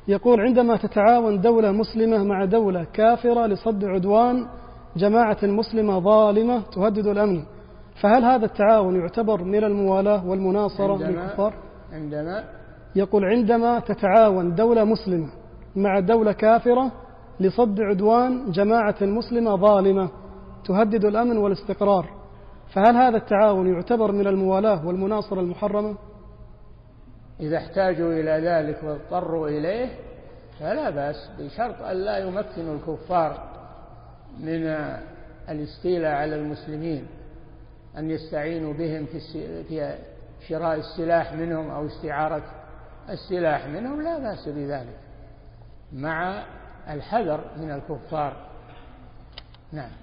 يقول: عندما تتعاون دولة مسلمة مع دولة كافرة لصد عدوان جماعة مسلمة ظالمة تهدد الأمن، فهل هذا التعاون يعتبر من الموالاة والمناصرة للكفار؟ يقول: عندما تتعاون دولة مسلمة مع دولة كافرة لصد عدوان جماعة مسلمة ظالمة تهدد الأمن والاستقرار، فهل هذا التعاون يعتبر من الموالاة والمناصرة المحرمة؟ إذا احتاجوا إلى ذلك واضطروا إليه فلا بأس، بشرط أن لا يمكنوا الكفار من الاستيلاء على المسلمين، أن يستعينوا بهم في شراء السلاح منهم أو استعارة السلاح منهم، لا بأس بذلك مع الحذر من الكفار. نعم.